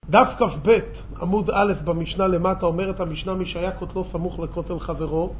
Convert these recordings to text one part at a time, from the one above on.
דף כ"ב עמוד א' במשנה למטה אומרת המשנה, מי שהיה כותלו סמוך לכותל חברו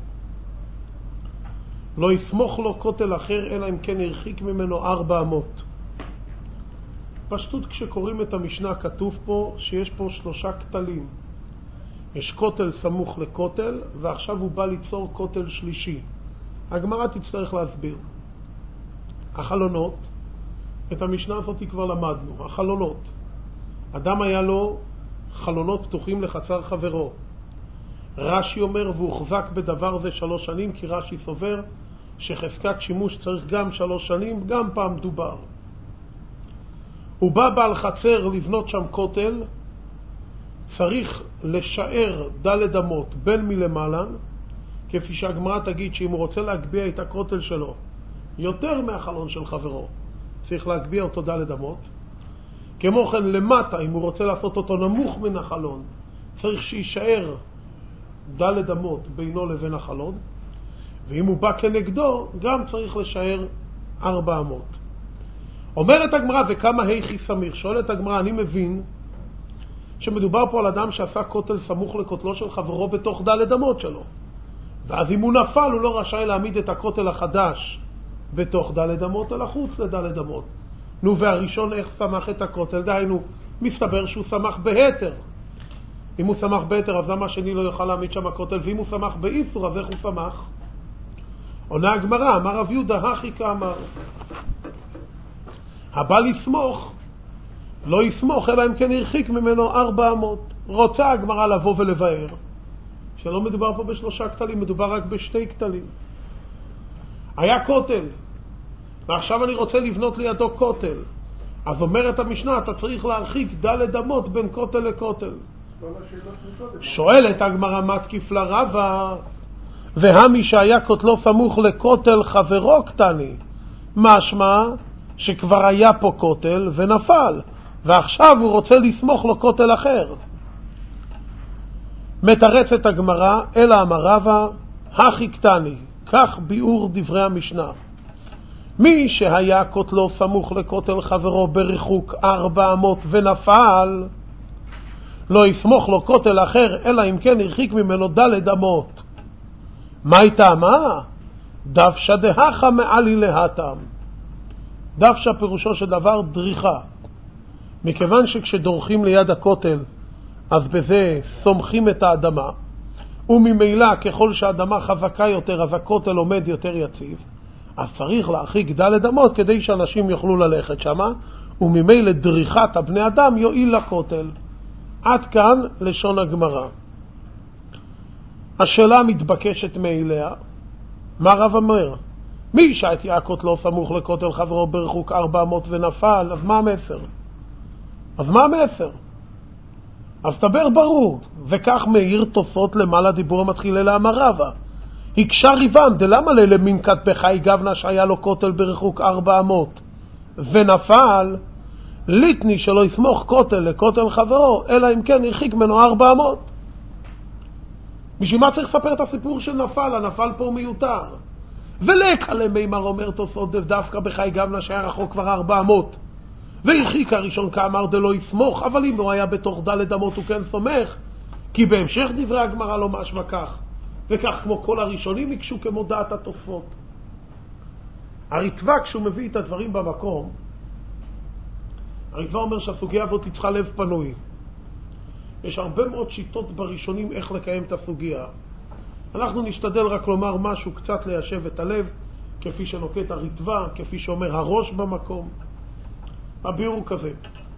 לא יסמוך לו כותל אחר אלא אם כן הרחיק ממנו 400. פשטות, כשקוראים את המשנה כתוב פה שיש פה 3 כתלים. יש כותל סמוך לכותל, ועכשיו הוא בא ליצור כותל שלישי. הגמרא תצטרך להסביר. החלונות, את המשנה הזאת כבר למדנו. החלונות, אדם היה לו חלונות פתוחים לחצר חברו. רש"י אומר והוא חזק בדבר זה 3 שנים, כי רש"י סובר שחזקת שימוש צריך גם 3 שנים, גם פעם דובר. הוא בא בעל חצר לבנות שם כותל, צריך לשער ד' אמות בין מלמעלה, כפי שהגמרא תגיד שאם הוא רוצה להגביע את הכותל שלו יותר מהחלון של חברו, צריך להגביע אותו ד' אמות. כמו כן למטה, אם הוא רוצה לעשות אותו נמוך מן החלון, צריך שישאר ד' אמות בינו לבין החלון, ואם הוא בא כנגדו גם צריך לשער 400. אומרת הגמרא, וכמה היכי סמיר? שואלת הגמרא, אני מבין שמדובר פה על אדם שעשה כותל סמוך לכותלו של חברו בתוך ד' אמות שלו, ואז אם הוא נפל הוא לא רשאי להעמיד את הכותל החדש בתוך ד' אמות אלא חוץ לד' אמות. נו, והראשון איך סמך את הכותל? דהיינו, מסתבר שהוא סמך בהתר. אם הוא סמך בהתר, אז למה השני לא יוכל להעמיד שם הכותל? ואם הוא סמך באיסור, אז איך הוא סמך? עונה הגמרא, אמר רב יהודה הכי כאמר, הבא לסמוך לא יסמוך אלא אם כן הרחיק ממנו 400. רוצה הגמרא לבוא ולבאר שלא מדובר פה ב3 כתלים, מדובר רק ב2 כתלים. היה כותל ועכשיו אני רוצה לבנות לידו כותל, אז אומרת המשנה אתה צריך להרחיק ד' אמות בין כותל לכותל. שואלת הגמרא, מה תקיף לרבה? והמי שהיה כותלו סמוך לכותל חברו קטני, משמע שכבר היה פה כותל ונפל, ועכשיו הוא רוצה לסמוך לו כותל אחר. מתרצת הגמרא, אלא אמר רבא הכי קטני, כך ביאור דברי המשנה. מי שהיה כותלו סמוך לכותל חברו בריחוק 400 ונפל, לא יסמוך לו כותל אחר אלא אם כן הרחיק ממנו ד' אמות. מה הייתה? מה? דוושא דהכה מעלי להתם. דוושא פירושו של דבר דריכה. מכיוון שכשדורכים ליד הכותל אז בזה סומכים את האדמה, וממילא ככל שהאדמה חזקה יותר אז הכותל עומד יותר יציב, אז צריך להרחיק ד' אמות כדי שאנשים יוכלו ללכת שמה, וממילא דריכת הבני אדם יועיל לכותל. עד כאן לשון הגמרא. השאלה מתבקשת מאליה, מה רב אומר? מי שהיה כותלו סמוך לכותל חברו ברחוק 400 ונפל, אז מה המסר? אז תבר ברור, וכך מאיר תוספות למעלה דיבור המתחיל אלא אמר רבא. הקשה ריבם, דלמה למינקת בחי גבנה שהיה לו כותל ברחוק 400 ונפל, ליתני שלא יסמוך כותל לכותל חברו, אלא אם כן הרחיק ממנו 400. בשביל מה צריך לספר את הסיפור של נפל? הנפל פה מיותר. ולקלה מימר אומר תוספות דווקא בחי גבנה שהיה רחוק כבר 400 והרחיק הראשון כאמר דלא יסמוך, אבל אם הוא היה בתוך ד' אמות הוא כן סומך, כי בהמשך דברי הגמרא לא משמע כך, וכך כמו כל הראשונים יקשו כמו דעת התוספות. הריטב"א כשהוא מביא את הדברים במקום, הריטב"א אומר שהסוגיה הזאת צריכה לב פנוי. יש הרבה מאוד שיטות בראשונים איך לקיים את הסוגיה. אנחנו נשתדל רק לומר משהו קצת ליישב את הלב, כפי שנוקט הריטב"א, כפי שאומר הראש במקום. הביאור כזה.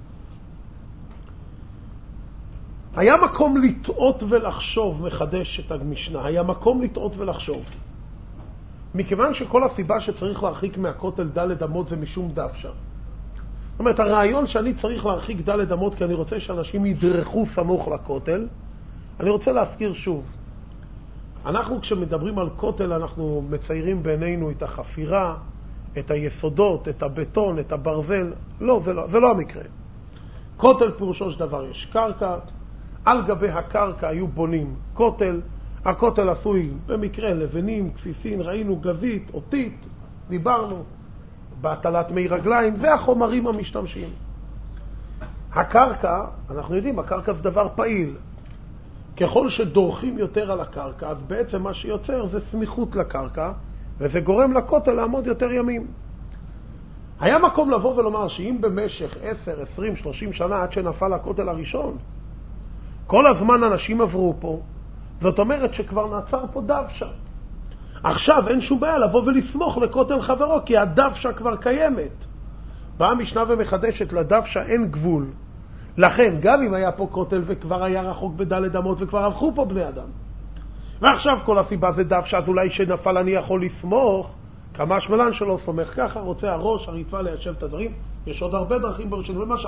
היה מקום לטעות ולחשוב, מחדש את המשנה, היה מקום לטעות ולחשוב. מכיוון שכל הסיבה שצריך להרחיק מהכותל ד' אמות זה משום דוושא. זאת אומרת, הרעיון שאני צריך להרחיק ד' אמות כי אני רוצה שאנשים ידרכו סמוך לכותל, אני רוצה להזכיר שוב. אנחנו כשמדברים על כותל אנחנו מציירים בעינינו את החפירה, את היסודות, את הבטון, את הברזל. לא, זה לא המקרה. כותל פירושו של דבר יש קרקע, על גבי הקרקע היו בונים כותל, הכותל עשוי במקרה לבנים, כפיסין, ראינו גזית, אותית, דיברנו, בהטלת מי רגליים, והחומרים המשתמשים. הקרקע, אנחנו יודעים, הקרקע זה דבר פעיל. ככל שדורכים יותר על הקרקע, אז בעצם מה שיוצר זה סמיכות לקרקע, וזה גורם לכותל לעמוד יותר ימים. היה מקום לבוא ולומר שאם במשך 10, 20, 30 שנה עד שנפל הכותל הראשון, כל הזמן אנשים עברו פה, זאת אומרת שכבר נעצר פה דוושה. עכשיו אין שום בעיה לבוא ולסמוך לכותל חברו, כי הדוושה כבר קיימת. באה המשנה ומחדשת, לדוושה אין גבול. לכן, גם אם היה פה כותל וכבר היה רחוק בדלת אמות וכבר הלכו פה בני אדם, ועכשיו כל הסיבה זה דוושה, אז אולי שנפל אני יכול לסמוך, כמה שמלן שלא סומך ככה, רוצה הראש, הרצפה ליישב את הדברים. יש עוד הרבה דרכים בראשון, למשל.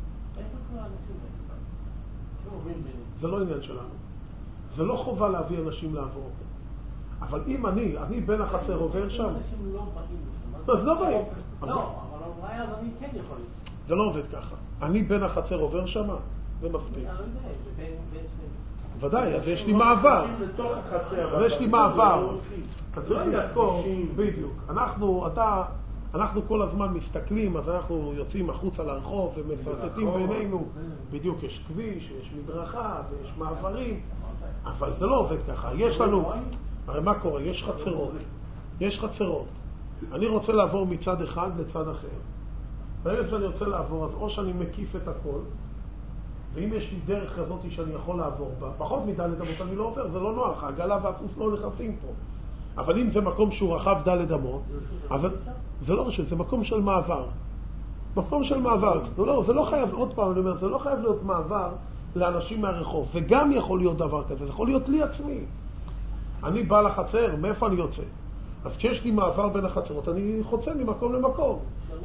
זה לא עניין שלנו. זה לא חובה להביא אנשים לעבור. אבל אם אני בין החצר עובר שם, אז לא באים. לא, אבל אולי אז אני כן יכול. זה לא עובד ככה. אני בין החצר עובר שם, זה מספיק. ודאי, אז יש לי מעבר. אז יש לי מעבר. אז לא יזכור, בדיוק. אנחנו כל הזמן מסתכלים, אז אנחנו יוצאים החוץ על הרחוב ומסרטטים בינינו. בדיוק, יש כביש, יש מדרכה, ויש מעברים. אבל זה לא עובד ככה. יש לנו, הרי מה קורה? יש חצרות. יש חצרות. אני רוצה לעבור מצד אחד לצד אחר. ברגע שאני רוצה לעבור, אז או שאני מקיף את הכל, ואם יש לי דרך כזאת שאני יכול לעבור בה, פחות מדלת אמות אני לא עובר, זה לא נוח, העגלה והסוס לא נכנסים פה. אבל אם זה מקום שהוא רחב דלת אמות, אבל זה לא רשת, זה מקום של מעבר. מקום של מעבר. זה לא חייב, עוד פעם אני אומר, זה לא חייב להיות מעבר לאנשים מהרחוב. זה גם יכול להיות דבר כזה, זה יכול להיות לי עצמי. אני בא לחצר, מאיפה אני יוצא? אז כשיש לי מעבר בין החצרות, אני חוצה ממקום למקום.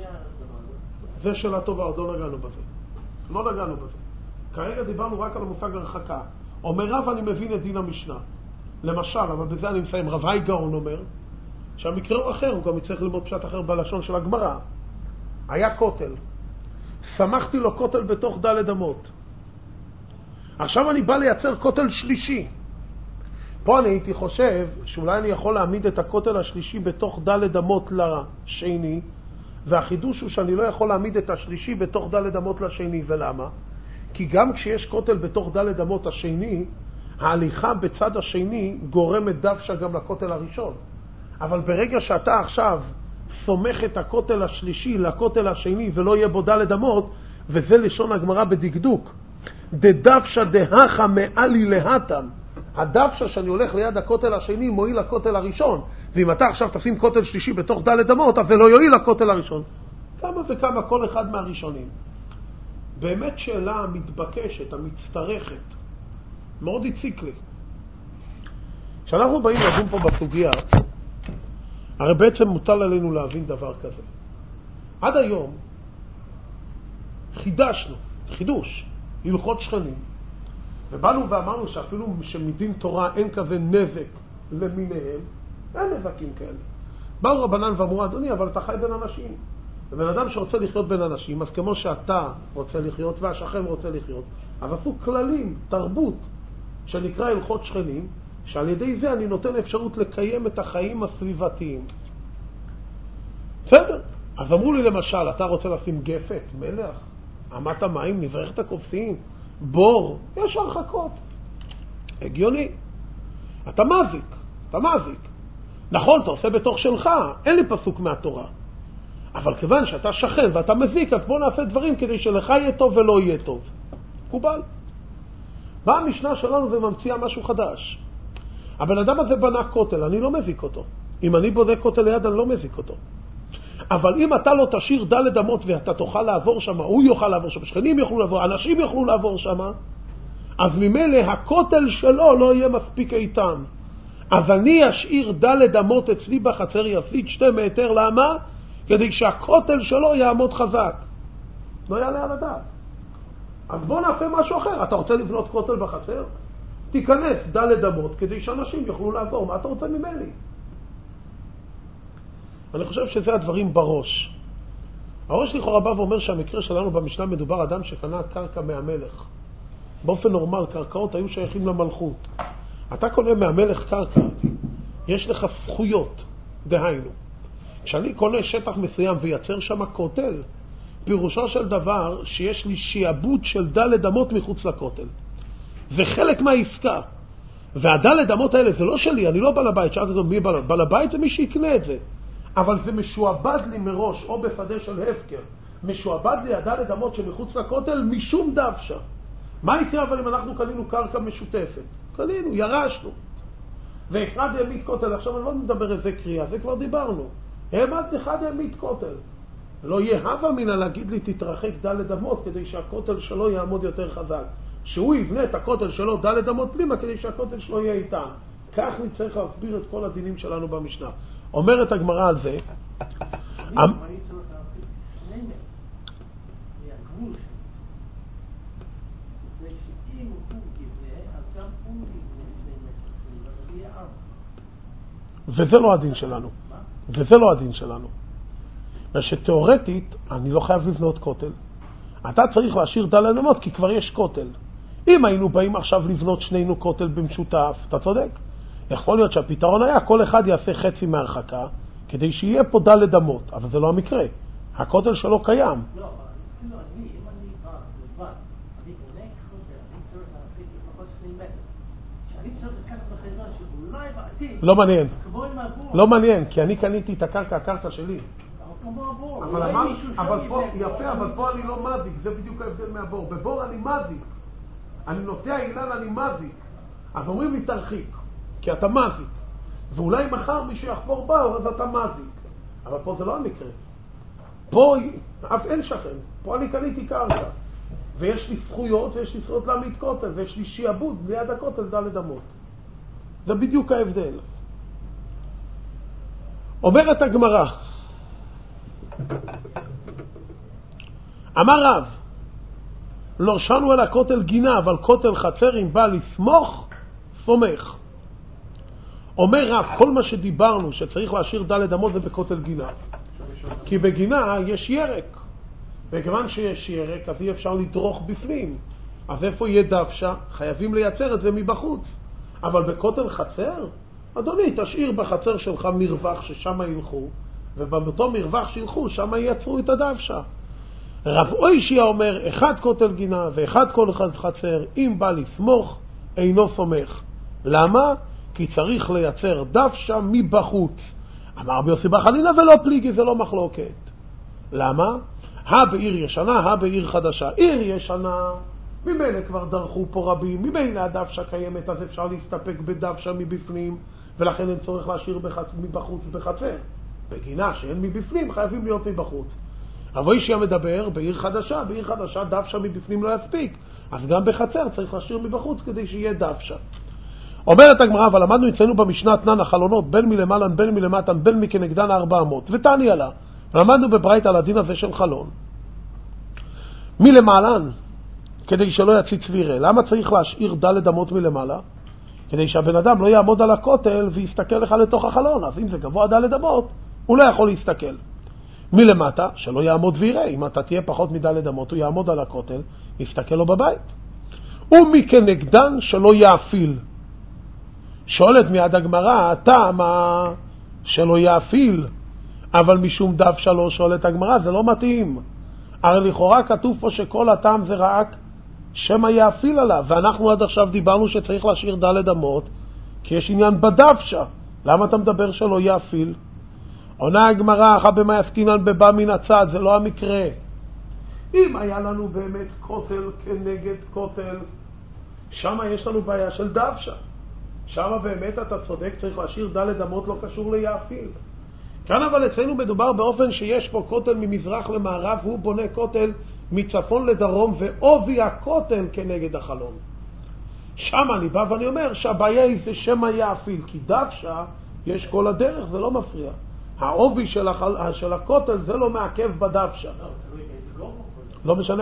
זה שאלה טובה, עוד לא נגענו בזה. לא נגענו בזה. כרגע דיברנו רק על המושג הרחקה. אומר רב, אני מבין את דין המשנה. למשל, אבל בזה אני מסיים, רב היי גאון אומר, שהמקרה הוא אחר, הוא גם יצטרך ללמוד פשט אחר בלשון של הגמרא. היה כותל. שמחתי לו כותל בתוך דלת אמות. עכשיו אני בא לייצר כותל שלישי. פה אני הייתי חושב שאולי אני יכול להעמיד את הכותל השלישי בתוך דלת אמות לשני, והחידוש הוא שאני לא יכול להעמיד את השלישי בתוך דלת אמות לשני. ולמה? כי גם כשיש כותל בתוך דלת אמות השני, ההליכה בצד השני גורמת דוושה גם לכותל הראשון. אבל ברגע שאתה עכשיו סומך את הכותל השלישי לכותל השני ולא יהיה בו דלת אמות, וזה לשון הגמרא בדקדוק, דדוושה דהכה מעלי להתם, הדוושה שאני הולך ליד הכותל השני מועיל לכותל הראשון, ואם אתה עכשיו תשים כותל שלישי בתוך דלת אמות, אז זה לא יועיל לכותל הראשון. כמה וכמה כל אחד מהראשונים. באמת שאלה המתבקשת, המצטרכת, מאוד הציק לי. כשאנחנו באים לדון פה בסוגיה, הרי בעצם מוטל עלינו להבין דבר כזה. עד היום חידשנו, חידוש, הלכות שכנים, ובאנו ואמרנו שאפילו שמדין תורה אין כזה נזק למיניהם, אין נזקים כאלה. באו רבנן ואמרו, אדוני, אבל אתה חי בין אנשים. ובן אדם שרוצה לחיות בין אנשים, אז כמו שאתה רוצה לחיות והשכן רוצה לחיות, אז עשו כללים, תרבות, שנקרא הלכות שכנים, שעל ידי זה אני נותן אפשרות לקיים את החיים הסביבתיים. בסדר. אז אמרו לי למשל, אתה רוצה לשים גפת, מלח, אמת המים, נברך את הכובסים, בור, יש הרחקות. הגיוני. אתה מזיק. נכון, אתה עושה בתוך שלך, אין לי פסוק מהתורה. אבל כיוון שאתה שכן ואתה מזיק, אז בוא נעשה דברים כדי שלך יהיה טוב ולא יהיה טוב. קובל. באה המשנה שלנו וממציאה משהו חדש. הבן אדם הזה בנה כותל, אני לא מזיק אותו. אם אני בודק כותל ליד, אני לא מזיק אותו. אבל אם אתה לא תשאיר דלת אמות ואתה תוכל לעבור שם, הוא יוכל לעבור שם, שכנים יוכלו לעבור, אנשים יוכלו לעבור שם, אז ממילא הכותל שלו לא יהיה מספיק איתן. אז אני אשאיר דלת אמות אצלי בחצר, יפסיד 2 מטר, למה? כדי שהכותל שלו יעמוד חזק. לא יעלה על הדעת. אז בוא נעשה משהו אחר. אתה רוצה לבנות כותל בחצר? תיכנס דלת אמות כדי שאנשים יוכלו לעבור. מה אתה רוצה ממני? אני חושב שזה הדברים בראש. הראש לכאורה בא ואומר שהמקרה שלנו במשנה מדובר אדם שקנה קרקע מהמלך. באופן נורמל קרקעות היו שייכים למלכות. אתה קונה מהמלך קרקע, יש לך זכויות. דהיינו, כשאני קונה שטח מסוים ויצר שם כותל, פירושו של דבר שיש לי שיעבוד של ד' אמות מחוץ לכותל. זה חלק מהעסקה. והד' אמות האלה זה לא שלי, אני לא בעל הבית. שאלת אותו מי בעל הבית? זה מי שיקנה את זה. אבל זה משועבד לי מראש, או בשדה של הפקר. משועבד לי הד' אמות שמחוץ לכותל משום דווקא. מה יקרה אבל אם אנחנו קנינו קרקע משותפת? קנינו, ירשנו. ואחד העמיד כותל, עכשיו אני לא מדבר איזה קריאה, זה כבר דיברנו. העמד אחד העמיד כותל. לא יהיה הווה מינה להגיד לי תתרחק ד' אמות כדי שהכותל שלו יעמוד יותר חזק. שהוא יבנה את הכותל שלו ד' אמות פנימה כדי שהכותל שלו יהיה איתן. כך נצטרך להסביר את כל הדינים שלנו במשנה. אומרת הגמרא על זה, וזה לא הדין שלנו. וזה לא הדין שלנו. ושתיאורטית, אני לא חייב לבנות כותל. אתה צריך להשאיר ד' אמות כי כבר יש כותל. אם היינו באים עכשיו לבנות שנינו כותל במשותף, אתה צודק. יכול להיות שהפתרון היה, כל אחד יעשה חצי מהרחקה, כדי שיהיה פה ד' אמות. אבל זה לא המקרה. הכותל שלו קיים. לא, אם אני בא לבד, אני קונה כותל, אני צריך להרחיק לפחות 2 מטר. שאני צריך לקחת בחזרה שאולי בעתיד... לא מעניין. כמו עם הבור. לא מעניין, כי אני קניתי את הקרקע שלי. כמו הבור. אבל פה, יפה, אבל פה אני לא מזיק, זה בדיוק ההבדל מהבור. בבור אני מזיק. אני נוטע אילן, אני מזיק. אז אומרים לי תרחיק, כי אתה מזיק. ואולי מחר מישהו יחפור בה, אז אתה מזיק. אבל פה זה לא המקרה. פה אף אין שכן. פה אני קניתי קרקע. ויש לי זכויות, ויש לי זכויות להעמיד כותל, ויש לי שיעבוד ליד הכותל ד' אמות. זה בדיוק ההבדל. אומרת הגמרא, אמר רב, לא שנו על הכותל גינה, אבל כותל חצר אם בא לסמוך, סומך. אומר רב, כל מה שדיברנו שצריך להשאיר ד' אמות זה בכותל גינה. כי בגינה יש ירק. וכיוון שיש ירק, אז אי אפשר לדרוך בפנים. אז איפה יהיה דוושה? חייבים לייצר את זה מבחוץ. אבל בכותל חצר? אדוני, תשאיר בחצר שלך מרווח ששם ילכו, ובאותו מרווח שילכו, שם ייצרו את הדוושה. רב אוישיה אומר, אחד כותל גינה ואחד כל אחד חצר, אם בא לסמוך, אינו סומך. למה? כי צריך לייצר דוושה מבחוץ. אמר ביוסי בחנינה ולא פליגי, זה לא מחלוקת. למה? בעיר ישנה, בעיר חדשה. עיר ישנה, ממילא כבר דרכו פה רבים, ממילא הדוושה קיימת, אז אפשר להסתפק בדוושה מבפנים, ולכן אין צורך להשאיר מבחוץ בחצר. בגינה שאין מבפנים, חייבים להיות מבחוץ. רב אוישיה מדבר, בעיר חדשה דוושה מבפנים לא יספיק, אז גם בחצר צריך להשאיר מבחוץ כדי שיהיה דוושה. אומרת הגמרא, אבל למדנו אצלנו במשנה תנן החלונות, בין מלמעלן, בין מלמטן, בין מכנגדן 400, ותעני עלה. ולמדנו בברייתא על הדין הזה של חלון. מלמעלן, כדי שלא יציץ ויראה. למה צריך להשאיר ד' אמות מלמעלה? כדי שהבן אדם לא יעמוד על הכותל ויסתכל לך לתוך החלון. אז אם זה גבוה ד' אמות, הוא לא יכול להסתכל. מלמטה, שלא יעמוד ויראה. אם אתה תהיה פחות מד' אמות, הוא יעמוד על הכותל, יסתכל לו בבית. ומכנגדן שלא יאפיל. שואלת מיד הגמרא, מה שלא יאפיל, אבל משום דוושה לא שואלת הגמרא, זה לא מתאים. הרי לכאורה כתוב פה שכל הטעם זה רק שמא יאפיל עליו, ואנחנו עד עכשיו דיברנו שצריך להשאיר ד' אמות, כי יש עניין בדוושה. למה אתה מדבר שלא יאפיל? עונה הגמרא, אחר במה יסקינן בבא מן הצד, זה לא המקרה. אם היה לנו באמת כותל כנגד כותל, שם יש לנו בעיה של דוושה. שם באמת אתה צודק, צריך להשאיר ד' אמות, לא קשור ליאפיל. כאן אבל אצלנו מדובר באופן שיש פה כותל ממזרח למערב, הוא בונה כותל מצפון לדרום, ועובי הכותל כנגד החלון. שם אני בא ואני אומר שהבעיה היא זה שמא יאפיל, כי דוושה יש כל הדרך, זה לא מפריע. העובי של הכותל זה לא מעכב בדוושה. לא משנה.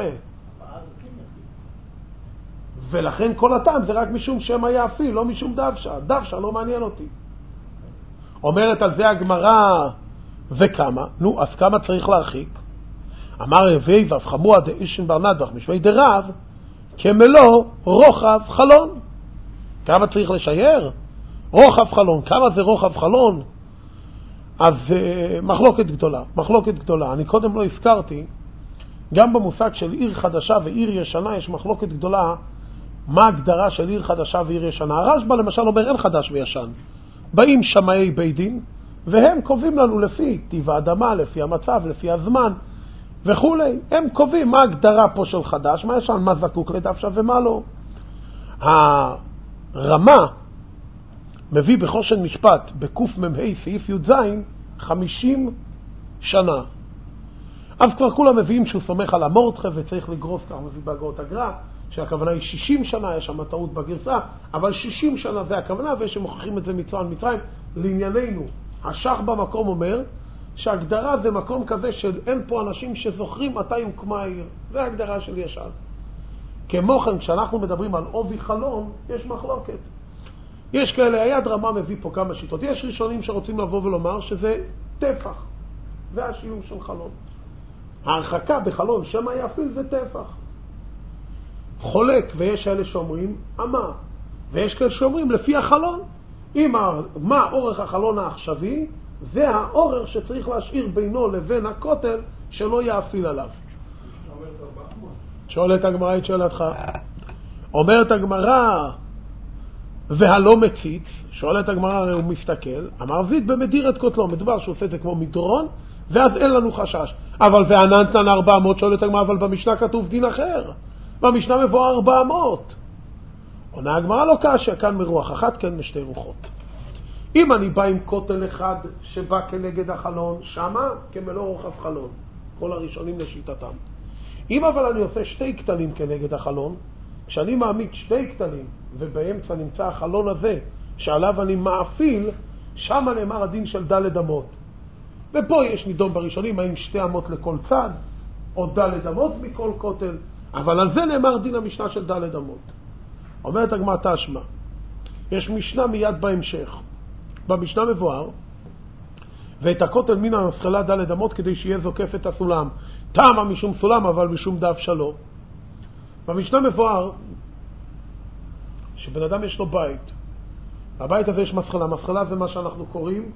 ולכן כל הטעם זה רק משום שמא יאפיל, לא משום דוושה. דוושה לא מעניין אותי. אומרת על זה הגמרא, וכמה? נו, אז כמה צריך להרחיק? אמר רבי ואבחמוה דאישן בר נדבך משמי דרב, כמלוא רוחב חלון. כמה צריך לשייר? רוחב חלון. כמה זה רוחב חלון? אז מחלוקת גדולה. אני קודם לא הזכרתי גם במושג של עיר חדשה ועיר ישנה יש מחלוקת גדולה מה ההגדרה של עיר חדשה ועיר ישנה. הרשב"א למשל אומר אין חדש וישן. באים שמאי בית דין והם קובעים לנו לפי טבע האדמה, לפי המצב, לפי הזמן וכולי. הם קובעים מה ההגדרה פה של חדש, מה ישן, מה זקוק לדבשה ומה לא. הרמה מביא בחושן משפט בקוף ממהי סעיף י"ז 50 שנה. אז כבר כולם מביאים שהוא סומך על המורדכה וצריך לגרוס, כך מביא באגרות הגר"א, שהכוונה היא 60 שנה, יש שם טעות בגרסה, אבל 60 שנה זה הכוונה, ושמוכיחים את זה מצרים. לענייננו, השח במקום אומר שהגדרה זה מקום כזה שאין פה אנשים שזוכרים מתי הוקמה העיר. זה ההגדרה של ישן. כמו כן, כשאנחנו מדברים על עובי חלון, יש מחלוקת. יש כאלה, היד רמה מביא פה כמה שיטות. יש ראשונים שרוצים לבוא ולומר שזה טפח. זה השיעור של חלון. ההרחקה בחלון שמה יפיל זה טפח. חולק, ויש אלה שאומרים אמה. ויש כאלה שאומרים לפי החלון. מה אורך החלון העכשווי? זה האורך שצריך להשאיר בינו לבין הכותל שלא יאפיל עליו. שואלת הגמרא את שאלתך. אומרת הגמרא והלא מציץ, שואלת הגמרא, הרי הוא מסתכל, המערבית במדיר את כותלו, מדובר שהוא עושה את זה כמו מדרון, ואז אין לנו חשש. אבל ועננתן 400, שואלת הגמרא, אבל במשנה כתוב דין אחר. במשנה מבוא 400. עונה הגמרא לא קשה, כאן מרוח אחת, כן משתי רוחות. אם אני בא עם כותל אחד שבא כנגד החלון, שמה כמלוא רוחב חלון. כל הראשונים לשיטתם. אם אבל אני עושה שתי קטנים כנגד החלון, כשאני מעמיד שתי קטנים ובאמצע נמצא החלון הזה שעליו אני מאפיל, שם נאמר הדין של ד' אמות. ופה יש נידון בראשונים האם 2 אמות לכל צד או ד' אמות מכל כותל, אבל על זה נאמר דין המשנה של ד' אמות. אומרת הגמרא תשמע, יש משנה מיד בהמשך. במשנה מבואר ואת הכותל מן המסחלה ד' אמות כדי שיהיה זוקף את הסולם. טעמה משום סולם אבל משום דבשה לא. במשנה מבואר שבן אדם יש לו בית. בבית הזה יש מסחלה. מסחלה זה מה שאנחנו קוראים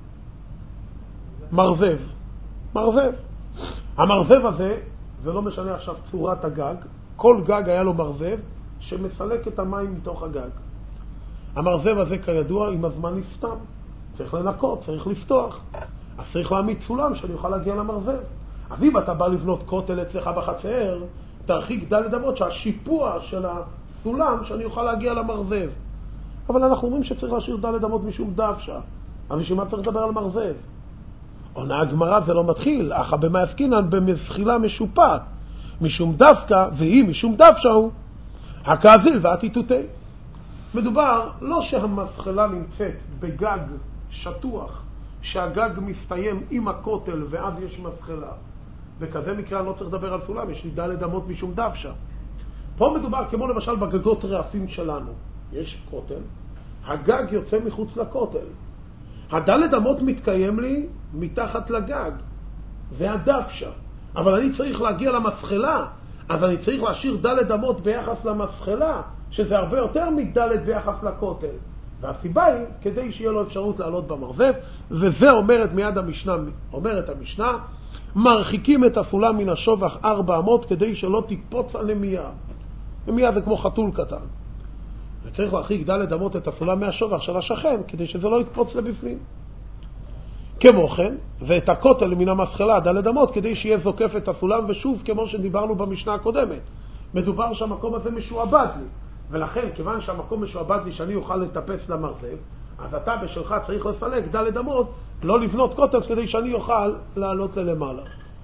מרזב. מרזב. המרזב הזה, זה לא משנה עכשיו צורת הגג, כל גג היה לו מרזב שמסלק את המים מתוך הגג. המרזב הזה כידוע עם הזמן נסתם. צריך לנקות, צריך לפתוח. אז צריך להעמיד סולם שאני אוכל להגיע למרזב. אז אם אתה בא לבנות כותל אצלך בחצר, תרחיק ד' אמות שהשיפוע של הסולם שאני אוכל להגיע למרזב. אבל אנחנו אומרים שצריך להשאיר ד' אמות משום דבשה. אבל בשביל מה צריך לדבר על מרזב? עונה הגמרא זה לא מתחיל, אך במה עסקינן במזחילה משופעת. משום דווקא והיא משום דבשה הוא הכאזיל והתיתותי. מדובר לא שהמסחלה נמצאת בגג שטוח, שהגג מסתיים עם הכותל ואז יש מסחלה. וכזה מקרה לא צריך לדבר על סולם, יש לי ד' אמות משום דבשה. פה מדובר כמו למשל בגגות רעפים שלנו. יש כותל, הגג יוצא מחוץ לכותל. הד' אמות מתקיים לי מתחת לגג, זה הדבשה. אבל אני צריך להגיע למסחלה, אז אני צריך להשאיר ד' אמות ביחס למסחלה, שזה הרבה יותר מד' ביחס לכותל. והסיבה היא כדי שיהיה לו אפשרות לעלות במרזב, וזה אומרת מיד המשנה, אומרת המשנה, מרחיקים את הסולם מן השובח 4 אמות כדי שלא תקפוץ הנמייה. נמייה זה כמו חתול קטן. וצריך להרחיק ד' אמות את הסולם מהשובח של השכן כדי שזה לא יקפוץ לבפנים. כמו כן, ואת הכותל מן המסחלה ד' אמות כדי שיהיה זוקף את הסולם, ושוב כמו שדיברנו במשנה הקודמת. מדובר שהמקום הזה משועבד לי. ולכן, כיוון שהמקום משועבד לי שאני אוכל לטפס למרזב, אז אתה בשלך צריך לסלק ד' אמות, לא לבנות כותל כדי שאני אוכל לעלות ללמעלה.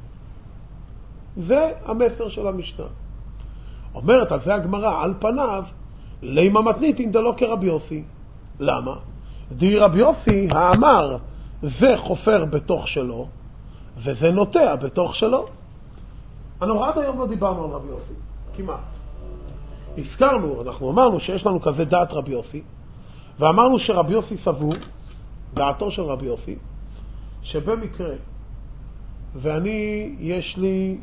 זה המסר של המשנה. אומרת על זה הגמרא, על פניו, לימה מתניתין דלא כרבי יוסי. למה? די רבי יוסי האמר, זה חופר בתוך שלו, וזה נוטע בתוך שלו. אנחנו עד היום לא דיברנו על רבי יוסי, כמעט. הזכרנו, אנחנו אמרנו שיש לנו כזה דעת רבי יוסי, ואמרנו שרבי יוסי סבור, דעתו של רבי יוסי, שבמקרה, ואני, יש לי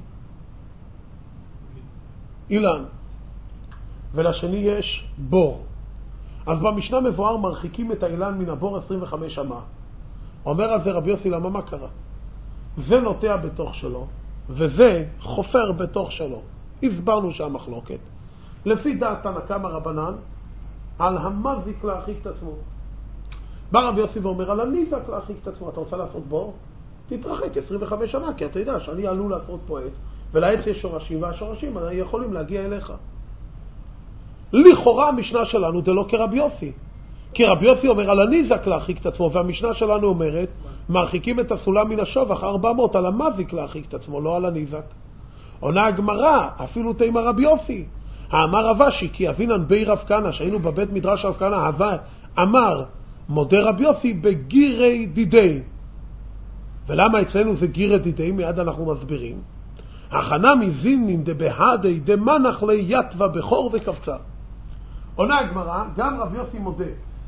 אילן, ולשני יש בור. אז במשנה מבואר מרחיקים את האילן מן הבור 25 אמה. אומר על זה רבי יוסי, למה מה קרה? זה נוטע בתוך שלו, וזה חופר בתוך שלו. הסברנו שהמחלוקת, לפי דעת תנא קמא רבנן, על המזיק להרחיק את עצמו. בא רבי יוסי ואומר על הניזק להרחיק את עצמו. אתה רוצה לעשות בור? תתרחק 25 שנה, כי אתה יודע שאני עלול לעשות פה עץ, ולעץ יש שורשים, והשורשים יכולים להגיע אליך. לכאורה המשנה שלנו זה לא כרבי יוסי, כי רבי יוסי אומר על הניזק להרחיק את עצמו, והמשנה שלנו אומרת מרחיקים את הסולם מן השובח 400 על המזיק להרחיק את עצמו, לא על הניזק. עונה הגמרא, אפילו תימא רבי יוסי, האמר רב אשי כי אבינן בי רב כהנא, שהיינו בבית מדרש רב כהנא, אמר מודה רבי יוסי בגירי דידי. ולמה אצלנו זה גירי דידי? מיד אנחנו מסבירים. הכנה מזינין דבהדי דמנח ליתווה בחור וקבצה. עונה הגמרא, גם רבי יוסי מודה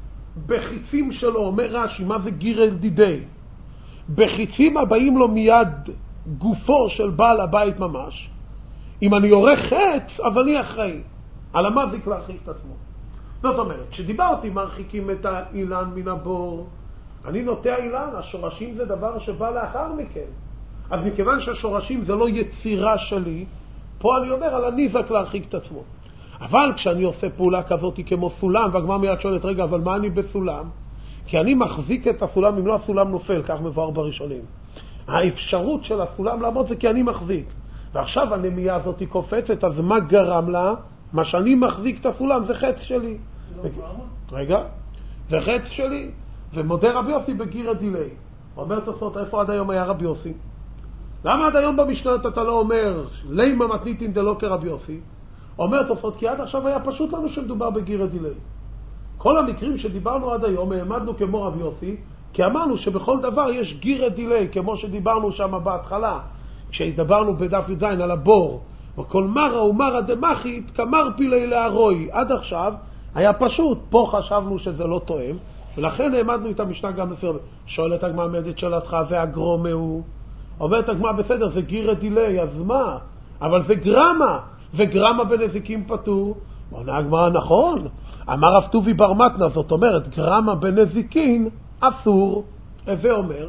בחיצים שלו, אומר רש"י, מה זה גירי דידי? בחיצים הבאים לו מיד גופו של בעל הבית ממש. אם אני עורך חץ, אז אני אחראי על המזיק להרחיק את עצמו. זאת אומרת, כשדיברתי מרחיקים את האילן מן הבור, אני נוטע אילן, השורשים זה דבר שבא לאחר מכן. אז מכיוון שהשורשים זה לא יצירה שלי, פה אני אומר על הניזק להרחיק את עצמו. אבל כשאני עושה פעולה כזאת כמו סולם, והגמרא מיד שואלת, רגע, אבל מה אני בסולם? כי אני מחזיק את הסולם, אם לא הסולם נופל, כך מבואר בראשונים. האפשרות של הסולם לעמוד זה כי אני מחזיק. ועכשיו הנמייה הזאת קופצת, אז מה גרם לה? מה שאני מחזיק את הסולם זה חץ שלי. רגע, זה חץ שלי. ומודה רבי יוסי בגירא דילי. אומר תוספות, איפה עד היום היה רבי יוסי? למה עד היום במשנה אתה לא אומר לימה מתניתין דלא כרבי יוסי? אומר תוספות, כי עד עכשיו היה פשוט לנו שמדובר בגירא דילי. כל המקרים שדיברנו עד היום העמדנו כמו רבי יוסי, כי אמרנו שבכל דבר יש גירא דילי, כמו שדיברנו שם בהתחלה, כשדיברנו בדף י"ז על הבור, וכל מרא ומרא דמחית כמר פילי להרוי. עד עכשיו היה פשוט, פה חשבנו שזה לא תואם, ולכן העמדנו את המשנה גם בסדר. שואלת הגמרא עומדת שאלתך, והגרומה הוא? אומרת הגמרא בסדר, זה גירא דילי, אז מה? אבל זה גרמה, וגרמה בנזיקים פטור. עונה הגמרא, נכון, אמר רב טובי בר מתנא, זאת אומרת גרמה בנזיקין אסור. הווה אומר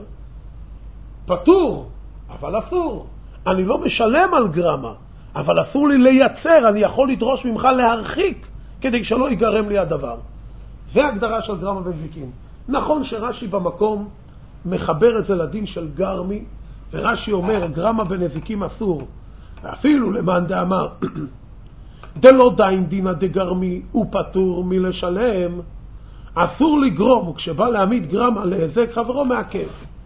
פטור אבל אסור. אני לא משלם על גרמה, אבל אסור לי לייצר, אני יכול לדרוש ממך להרחיק כדי שלא ייגרם לי הדבר. זה הגדרה של גרמה בנזיקין. נכון שרש"י במקום מחבר את זה לדין של גרמי, ורש"י אומר גרמה בנזיקים אסור, ואפילו למאן דאמר דלא דין דינא דגרמי הוא פטור מלשלם, אסור לגרום, וכשבא להעמיד גרמה להזק חברו מעכב.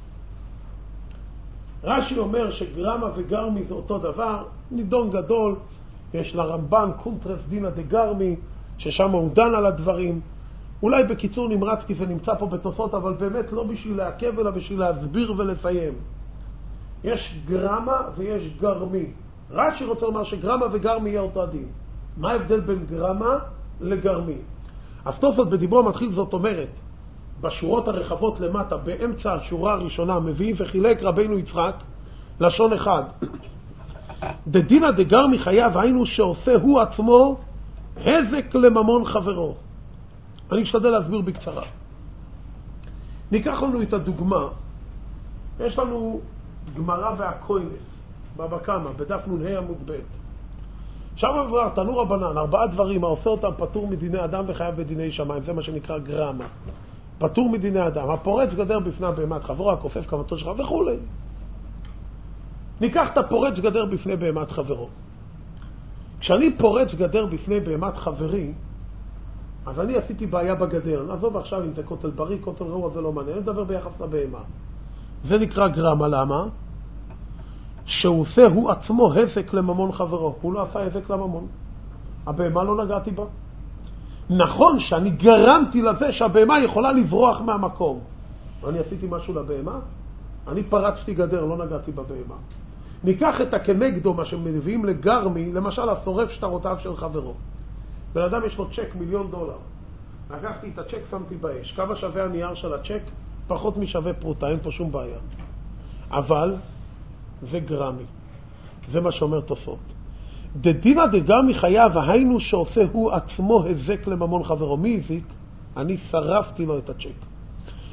רש"י אומר שגרמה וגרמי זה אותו דבר, נידון גדול, יש לרמב"ן קונטרס דינא דגרמי, ששם הוא דן על הדברים. אולי בקיצור נמרץ, כי זה נמצא פה בתוספות, אבל באמת לא בשביל לעכב, אלא בשביל להסביר ולסיים. יש גרמה ויש גרמי. רש"י רוצה לומר שגרמה וגרמי יהיה אותו הדין. מה ההבדל בין גרמה לגרמי? אז תוספות בדיבור מתחיל, זאת אומרת, בשורות הרחבות למטה, באמצע השורה הראשונה, מביא וחילק רבינו יצחק לשון אחד. דדינא דגרמי חייב, היינו שעושה הוא עצמו הזק לממון חברו. אני אשתדל להסביר בקצרה. ניקח לנו את הדוגמה. יש לנו גמרא והקוינס, בבא קמא, בדף נ"ה עמוד ב'. שם מבואר תנו רבנן, 4 דברים העושה אותם פטור מדיני אדם וחייב בדיני שמיים. זה מה שנקרא גרמה. פטור מדיני אדם. הפורץ גדר בפני בהמת חברו, הכופף כמתו שלך וכו'. ניקח את הפורץ גדר בפני בהמת חברו. כשאני פורץ גדר בפני בהמת חברי, אז אני עשיתי בעיה בגדר. נעזוב עכשיו אם זה כותל בריא, כותל רעוע, זה לא מעניין. נדבר ביחס לבהמה. זה נקרא גרמה. למה? שהוא עושה הוא עצמו הזק לממון חברו. הוא לא עשה הזק לממון. הבהמה לא נגעתי בה. נכון שאני גרמתי לזה שהבהמה יכולה לברוח מהמקום. אני עשיתי משהו לבהמה? אני פרצתי גדר, לא נגעתי בבהמה. ניקח את הכנגדו, מה שמביאים לגרמי, למשל השורף שטרותיו של חברו. בן אדם יש לו צ'ק $1,000,000. לקחתי את הצ'ק, שמתי באש. כמה שווה הנייר של הצ'ק? פחות משווה פרוטה, אין פה שום בעיה. אבל זה גרמי. זה מה שאומר תוספות. דדינא דגרמי חייב, היינו שעושה הוא עצמו הזק לממון חברו. מי הזיק? אני שרפתי לו את הצ'ק.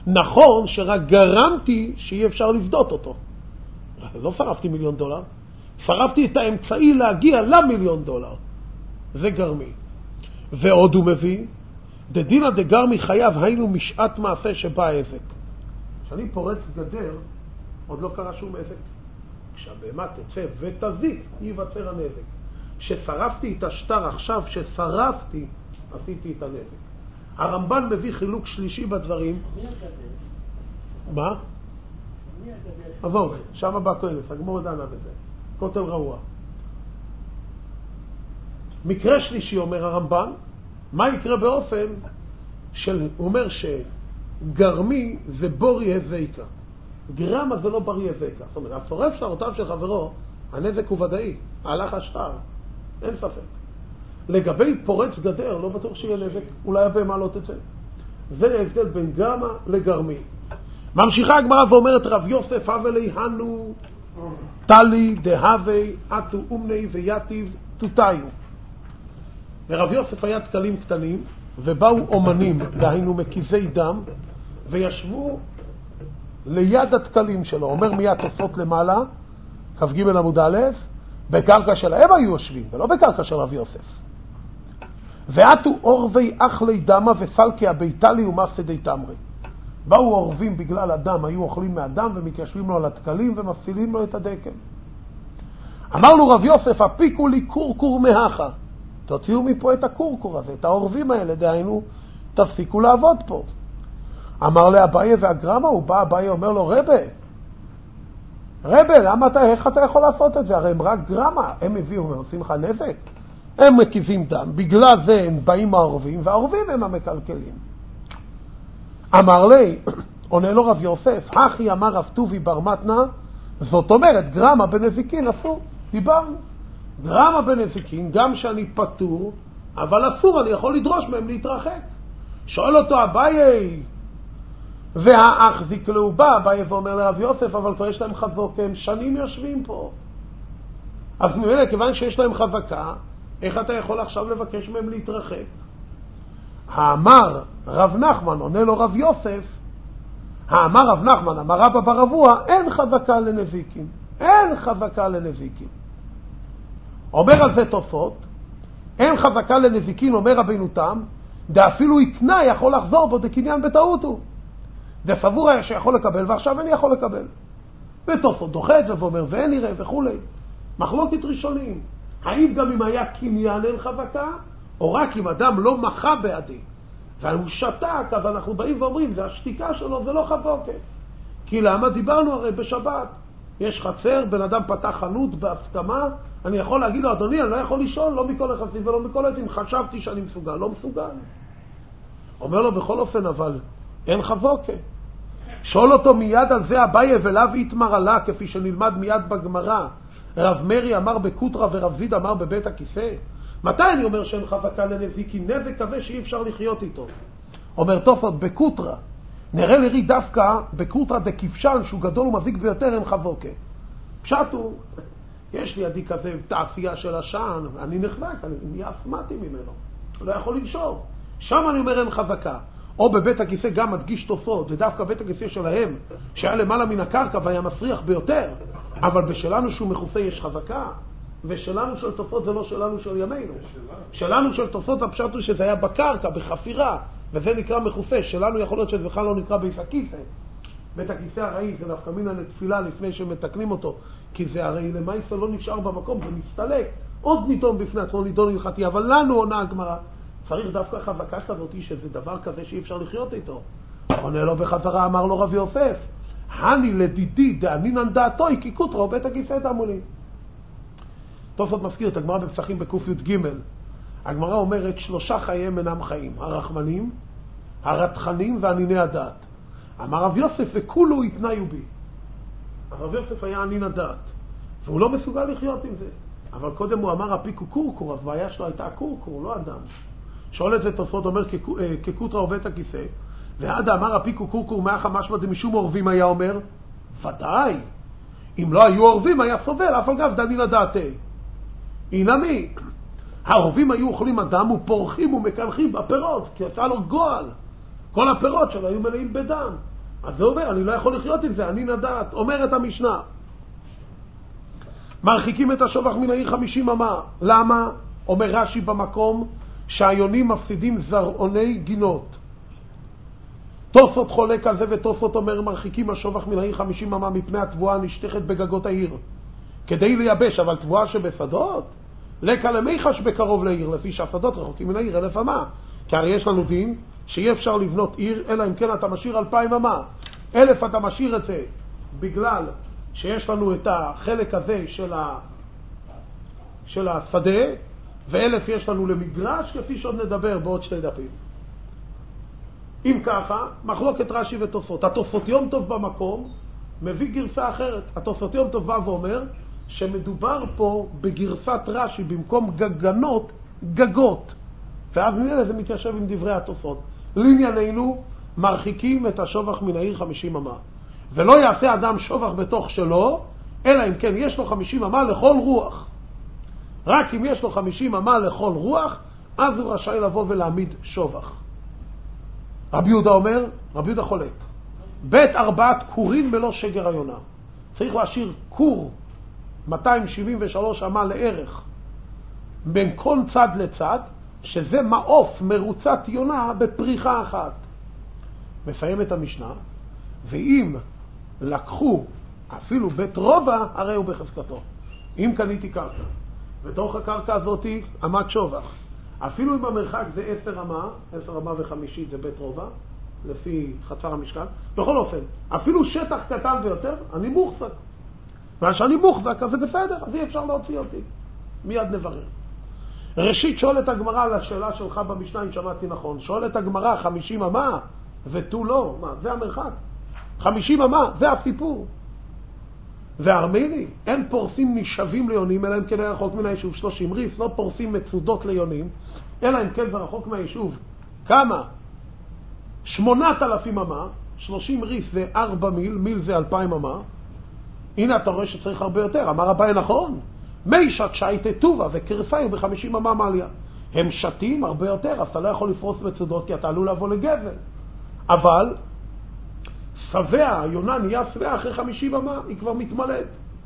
נכון שרק גרמתי שאי אפשר לבדות אותו. לא שרפתי $1,000,000. שרפתי את האמצעי להגיע ל$1,000,000. זה גרמי. ועוד הוא מביא, דדינא דגרמי חייב היינו משעת מעשה שבא העזק. כשאני פורץ גדר, עוד לא קרה שום עזק. כשהבהמה תצא ותזיק, ייווצר הנזק. כששרפתי את השטר עכשיו, כששרפתי, עשיתי את הנזק. הרמב"ן מביא חילוק שלישי בדברים. מה? עזוב, שם הבא כהלס, הגמור דנה בזה. כותל רעוע. מקרה שלישי, אומר הרמב"ן, מה יקרה באופן הוא אומר שגרמי זה בורי הזיקה. גרמה זה לא ברי הזיקה. זאת אומרת, השורף שערותיו של חברו, הנזק הוא ודאי, הלך השטר, אין ספק. לגבי פורץ גדר, לא בטוח שיהיה נזק, אולי הבהמה לא תצא. זה ההבדל בין גרמה לגרמי. ממשיכה הגמרא ואומרת רב יוסף הבלי הנו תלי דהווי אתו אומני ויתיב תותיו. לרב יוסף היה תקלים קטנים ובאו אומנים, דהיינו מקיזי דם, וישבו ליד התקלים שלו. אומר מיד תוספות למעלה, כ"ג עמוד א', בקרקע שלהם היו יושבים ולא בקרקע של רב יוסף. ואתו עורבי אכלי דמה וסלקי הביתלי ומפסדי תמרי. באו עורבים בגלל הדם, היו אוכלים מהדם ומתיישבים לו על התקלים ומפסילים לו את הדקל. אמר לו רב יוסף, הפיקו לי קורקור מהכה. תוציאו מפה את הקורקור הזה, את העורבים האלה, דהיינו, תפסיקו לעבוד פה. אמר לאביי והגרמה, הוא בא, אביי אומר לו, רבה, איך אתה יכול לעשות את זה? הרי הם רק גרמה, הם הביאו ועושים לך נזק. הם מקיזים דם, בגלל זה הם באים העורבים, והעורבים הם המקלקלים. אמר לי, עונה לו רב יוסף, אחי אמר רב טובי בר מתנה, זאת אומרת, גרמה בנזיקין אסור, דיברנו. גרמה בנזיקין, גם שאני פטור, אבל אסור, אני יכול לדרוש מהם להתרחק. שואל אותו אביי, והאח זיקלו בא, אביי ואומר לרב יוסף, אבל כבר יש להם חזוקה, הם שנים יושבים פה. אז ממילא, כיוון שיש להם חזקה, איך אתה יכול עכשיו לבקש מהם להתרחק? האמר רב נחמן, עונה לו רב יוסף, האמר רב נחמן, אמר רבא בר אבוה, אין חזקה לנזיקין. אין חזקה לנזיקין. אומר על זה תוספות, אין חזקה לנזיקין, אומר רבינו תם, דאפילו יתנה יכול לחזור בו דקניין בטעות הוא. זה סבור היה שיכול לקבל, ועכשיו אני יכול לקבל. ותוספות דוחה את זה ואומר, ואין נראה וכו'. מחלוקת ראשונים. האם גם אם היה קניין אין חזקה, או רק אם אדם לא מחה בעדי, והוא שתק, אז אנחנו באים ואומרים, זה השתיקה שלו, זה לא חזוקה. כי למה? דיברנו הרי בשבת. יש חצר, בן אדם פתח חנות בהסכמה, אני יכול להגיד לו, אדוני, אני לא יכול לשאול, לא מכל החצים ולא מכל עצים, חשבתי שאני מסוגל, לא מסוגל. אומר לו, בכל אופן, אבל אין חזוקה. שואל אותו מיד על זה אביי ולאו יתמר עלה, כפי שנלמד מיד בגמרא. רב מרי אמר בקוטרה ורב זיד אמר בבית הכיסא. מתי אני אומר שאין חזקה לנזיקין? נזק כזה שאי אפשר לחיות איתו. אומר תוספות בקוטרה, נראה לי דווקא בקוטרה דכבשן שהוא גדול ומזיק ביותר אין חזוקה. פשט הוא, יש לי ידי כזה תעשייה של השען, אני נחזק, אני נהיה אסמתי ממנו, לא יכול לנשור. שם אני אומר אין חזקה. או בבית הכיסא גם מדגיש תוספות, ודווקא בית הכיסא שלהם שהיה למעלה מן הקרקע והיה מסריח ביותר, אבל בשלנו שהוא מכוסה יש חזקה. ושלנו של תוספות זה לא שלנו של ימינו. שלנו של תוספות הפשט הוא שזה היה בקרקע, בחפירה, וזה נקרא מכוסה. שלנו יכול להיות שזה בכלל לא נקרא בית הכיסא. בית הכיסא הראי זה נפקא מינה לתפילה לפני שמתקנים אותו, כי זה הרי למעשה לא נשאר במקום, זה מסתלק. עוד נידון בפני עצמו, נידון הלכתי, אבל לנו עונה הגמרא. צריך דווקא חזקה כזאת שזה דבר כזה שאי אפשר לחיות איתו. עונה לו בחזרה, אמר לו רב יוסף, הני לדידי דאמינן דעתוי כי קוטרו בית הכיסא דמולי. תוספות מזכיר את הגמרא בפסחים בק"ג. הגמרא אומרת 3 חייהם אינם חיים, הרחמנים, הרתחנים והניני הדעת. אמר רב יוסף וכולו יתניו בי. הרב יוסף היה ענין הדעת והוא לא מסוגל לחיות עם זה, אבל קודם הוא אמר הפיקו קורקור, אז בעיה שלו הייתה קורקור, לא אדם. שואל את זה תוספות, אומר כקוטרה או בית הכיסא, ועד אמר הפיקו קורקור מאחה משמע דמשום עורבים, היה אומר ודאי, אם לא היו עורבים היה סובל, אף על גב דנין הדעתי. אינמי, העורבים היו אוכלים אדם ופורחים ומקלחים בפירות, כי יצא לו גועל, כל הפירות שלו היו מלאים בדם. אז זה אומר, אני לא יכול לחיות עם זה, אני נדעת. אומרת המשנה, מרחיקים את השובח מן העיר 50 אמה. למה? אומר רש"י במקום שהיונים מפסידים זרעוני גינות. תוספות חולק על זה, ותוספות אומר מרחיקים השובח מן העיר 50 אמה מפני התבואה הנשטחת בגגות העיר כדי לייבש. אבל תבואה שבשדות לקה למיחש בקרוב לעיר, לפי שהשדות רחוקים מן העיר 1000 אמה. כי הרי יש לנו דין שאי אפשר לבנות עיר אלא אם כן אתה משאיר 2000 אמה. 1000 אתה משאיר את זה בגלל שיש לנו את החלק הזה של השדה, ו1000 יש לנו למגרש, כפי שעוד נדבר בעוד 2 דפים. אם ככה, מחלוקת רש"י ותוספות. התוספות יום טוב במקום מביא גרסה אחרת. התוספות יום טוב בא ואומר שמדובר פה בגרסת רש"י, במקום גגנות, גגות. ואז נראה זה מתיישב עם דברי התוספות. לענייננו, מרחיקים את השובח מן העיר 50 אמה. ולא יעשה אדם שובח בתוך שלו, אלא אם כן יש לו 50 אמה לכל רוח. רק אם יש לו 50 אמה לכל רוח, אז הוא רשאי לבוא ולהעמיד שובח. רבי יהודה אומר, רבי יהודה חולק, בית 4 קורים בלא שגר היונה. צריך להשאיר קור 273 אמה לערך בין כל צד לצד, שזה מעוף מרוצת יונה בפריחה אחת. מסיים את המשנה, ואם לקחו אפילו בית רובע, הרי הוא בחזקתו. אם קניתי קרקע, בתוך הקרקע הזאת עמד שובח, אפילו אם המרחק זה 10 אמה, 10 אמה ו50 זה בית רובע, לפי חצר המשקל, בכל אופן, אפילו שטח קטן ויותר, אני מוחזק. כשאני מוחזק, אז זה בסדר, אז אי אפשר להוציא אותי. מיד נברר. ראשית, שואלת הגמרא על השאלה שלך במשנה, אם שמעתי נכון. שואלת הגמרא, 50 אמה ותו לא. מה, זה המרחק? 50 אמה, זה הסיפור. והארמני, אין פורסים נשבים ליונים, אלא אם כן רחוק מן היישוב 30 ריס, לא פורסים מצודות ליונים, אלא אם כן זה רחוק מהיישוב. כמה? 8,000 אמה, 30 ריס זה 4 מיל, מיל זה 2,000 אמה. הנה אתה רואה שצריך הרבה יותר. אמר הבא נכון, מי שת שייטה טובה וקרסאי ב50 אמה מעליה. הם שתים הרבה יותר, אז אתה לא יכול לפרוס מצודות כי אתה עלול לבוא לגבל. אבל שבע, היונה נהיה שבע אחרי 50 אמה, היא כבר מתמלאת.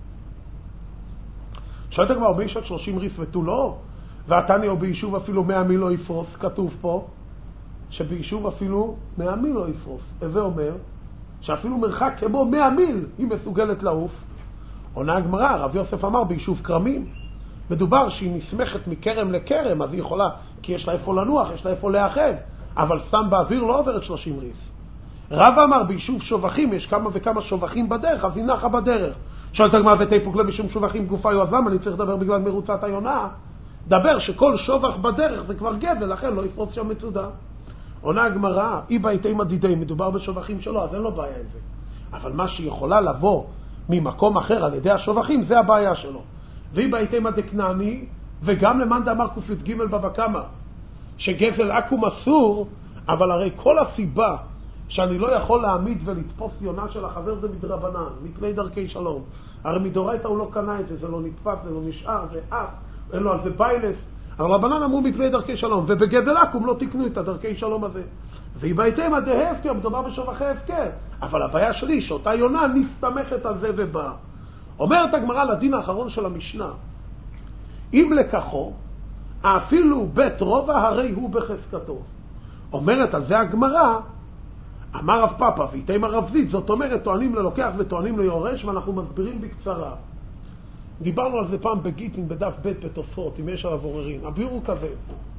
שאתה כבר מי שת 30 ריס ותו לא, ועתני או ביישוב אפילו 100 מיל לא יפרוס, כתוב פה שביישוב אפילו 100 מיל לא יפרוס. זה אומר שאפילו מרחק כמו 100 מיל היא מסוגלת לעוף. עונה הגמרא, רב יוסף אמר ביישוב קרמים, מדובר שהיא נסמכת מקרם לקרם, אז היא יכולה, כי יש לה איפה לנוח, יש לה איפה לאחד, אבל סתם באוויר לא עוברת 30 ריס. רב אמר ביישוב שובחים, יש כמה וכמה שובחים בדרך, אז היא נחה בדרך. שואלת הגמרא ותיפוק למשום שובחים גופה יועז, למה אני צריך לדבר בגלל מרוצת היונה? דבר שכל שובח בדרך זה כבר גבל, לכן לא יפרוס שם מצודה. עונה הגמרא, אי ביתי מדידי, מדובר בשובחים שלו, אז אין לו בעיה עם זה. אבל מה שיכולה לבוא ממקום אחר על ידי השובחים, זה הבעיה שלו. ואי ביתי מדקנני, וגם למאן דאמר ק"ג בבא קמא, שגזל עכו"ם אסור, אבל הרי כל הסיבה שאני לא יכול להעמיד ולתפוס יונה של החבר זה מדרבנן, מפני דרכי שלום. הרי מדורייתא הוא לא קנה את זה, זה לא נתפס, זה לא נשאר, זה אף, אין לו על זה ביילס. אבל רבנן אמרו מפני דרכי שלום, ובגזל עכו"ם לא תקנו את הדרכי שלום הזה. ואי ביתי מדי הפקר, מדובר בשובחי הפקר. אבל הבעיה שלי שאותה יונה נסתמכת על זה ובאה. אומרת הגמרא לדין האחרון של המשנה, אם לקחו, אפילו בית רובע הרי הוא בחזקתו. אומרת על זה הגמרא, אמר רב פאפא ואיתם הרב זיד, זאת אומרת טוענים ללוקח וטוענים ליורש, ואנחנו מסבירים בקצרה. דיברנו על זה פעם בגיטין בדף ב' בתוספות, אם יש עליו עוררין. הביאור הוא כזה.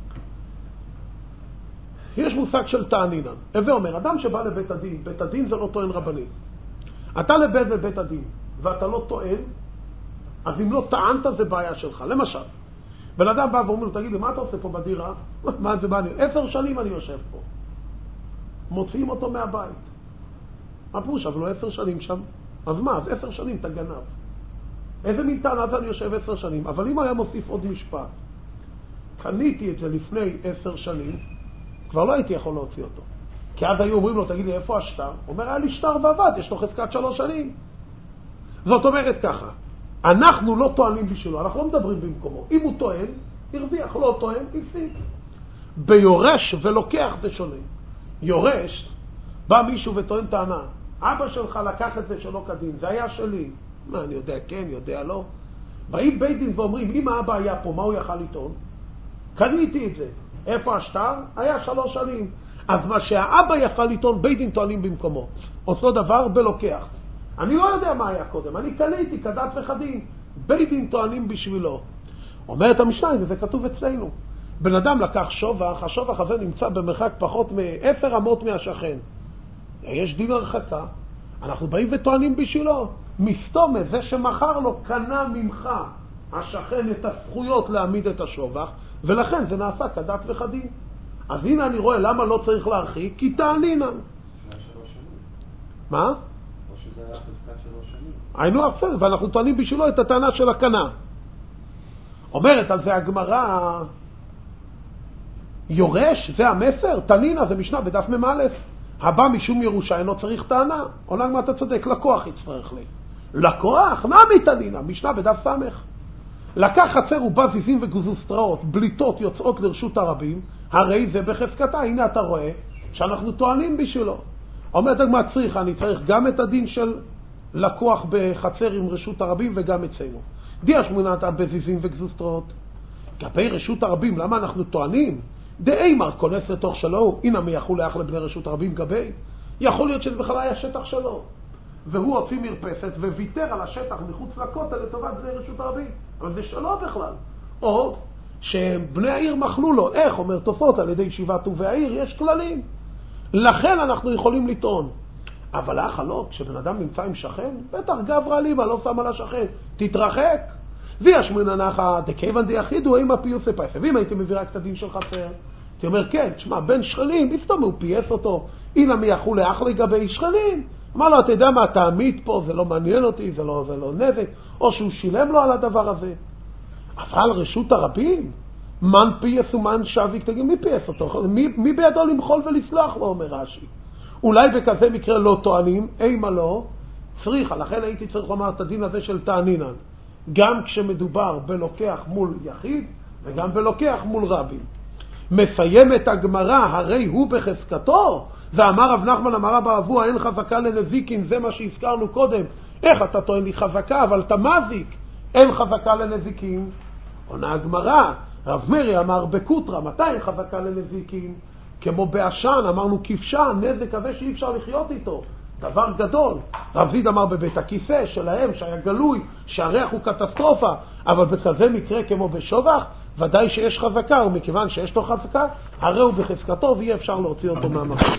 יש מושג של תענינן. הווה אומר, אדם שבא לבית הדין, בית הדין זה לא טוען רבני. אתה לבית הדין, ואתה לא טוען, אז אם לא טענת זה בעיה שלך. למשל, בן אדם בא ואומר לו, תגיד לי, מה אתה עושה פה בדירה? מה זה בא לי? 10 שנים אני יושב פה. מוציאים אותו מהבית. מה פירוש? אבל לא 10 שנים שם. אז מה? אז 10 שנים אתה גנב. איזה מין טענה זה אני יושב 10 שנים? אבל אם היה מוסיף עוד משפט, קניתי את זה לפני 10 שנים, כבר לא הייתי יכול להוציא אותו. כי עד היו אומרים לו, תגיד לי, איפה השטר? אומר, היה לי שטר ועבד, יש לו חזקת 3 שנים. זאת אומרת ככה, אנחנו לא טוענים בשבילו, אנחנו לא מדברים במקומו. אם הוא טוען, הרוויח, לא טוען, הפסיד. ביורש ולוקח זה שונה. יורש, בא מישהו וטוען טענה, אבא שלך לקח את זה שלא כדין, זה היה שלי. מה, אני יודע כן, יודע לא. באים בית דין ואומרים, אם האבא היה פה, מה הוא יכל לטעון? קניתי את זה. איפה השטר? היה 3 שנים. אז מה שהאבא יכל לטעון, בית דין טוענים במקומו. אותו דבר בלוקח. אני לא יודע מה היה קודם, אני קניתי כדת וכדין. בית דין טוענים בשבילו. אומרת המשנה, וזה כתוב אצלנו. בן אדם לקח שובח, השובח הזה נמצא במרחק פחות מ10 אמות מהשכן. יש דין הרחקה, אנחנו באים וטוענים בשבילו. מסתום, זה שמחר לו קנה ממך השכן את הזכויות להעמיד את השובח, ולכן זה נעשה כדת וכדין. אז הנה אני רואה למה לא צריך להרחיק, כי תענינן. מה? או שזה היה חזקת 3 שנים. היינו אפשר, ואנחנו טוענים בשבילו את הטענה של הקנה. אומרת על זה הגמרא, יורש, זה המסר, תנינה, זה משנה בדף מ"א. הבא משום ירושה אינו צריך טענה. עונה מה אתה צודק, לקוח יצטרך לי. לקוח? נעמי תנינה, משנה בדף סמך. לקח חצר ובזיזים וגוזוסטראות, בליטות יוצאות לרשות הרבים, הרי זה בחזקתה. הנה אתה רואה שאנחנו טוענים בשבילו. אומרת הגמרא צריך, אני צריך גם את הדין של לקוח בחצר עם רשות הרבים וגם אצלנו. די השמונת הבזיזים וגוזוסטראות. כלפי רשות הרבים, למה אנחנו טוענים? דאימר כונס לתוך שלו, הנה מי יכול לאח לבני רשות הרבים גבי? יכול להיות שזה בכלל היה שטח שלו. והוא הוציא מרפסת וויתר על השטח מחוץ לכותל לטובת בני רשות הרבים. אבל זה שלו בכלל. או שבני העיר מחלו לו. איך? אומר תוספות, על ידי ישיבת טובי העיר יש כללים. לכן אנחנו יכולים לטעון. אבל החלוק, כשבן אדם נמצא עם שכן, בטח גברא לימה, לא שם על השכן. תתרחק. וישמין הנחה, דקייבן דיחידו, אימא פיוסי פייסה. ואם הייתי מביא רק את הדין של חצר, הייתי אומר, כן, תשמע, בן שכנים, מסתום הוא פייס אותו. הנה מי יכול לאח לגבי שכנים. אמר לו, אתה יודע מה, תעמיד פה, זה לא מעניין אותי, זה לא נזק, או שהוא שילם לו על הדבר הזה. אבל רשות הרבים, מן פייס ומן שוויק, תגיד, מי פייס אותו? מי בידו למחול ולסלוח לו, אומר רש"י. אולי בכזה מקרה לא טוענים, אימה לא, צריכה, לכן הייתי צריך לומר את הדין הזה של תענינן. גם כשמדובר בלוקח מול יחיד, וגם בלוקח מול רבים. מסיים את הגמרא, הרי הוא בחזקתו, ואמר רב נחמן אמר רבא אבוה, אין חזקה לנזיקין, זה מה שהזכרנו קודם. איך אתה טוען לי חזקה, אבל אתה מזיק, אין חזקה לנזיקין. עונה הגמרא, רב מרי אמר בקוטרה, מתי אין חזקה לנזיקין? כמו בעשן, אמרנו כבשן, נזק הזה שאי אפשר לחיות איתו. דבר גדול. רב זיד אמר בבית הכיסא שלהם שהיה גלוי, שהריח הוא קטסטרופה, אבל בכזה מקרה כמו בשובח, ודאי שיש חזקה, ומכיוון שיש לו חזקה, הרי הוא בחזקתו ואי אפשר להוציא אותו מהמקום.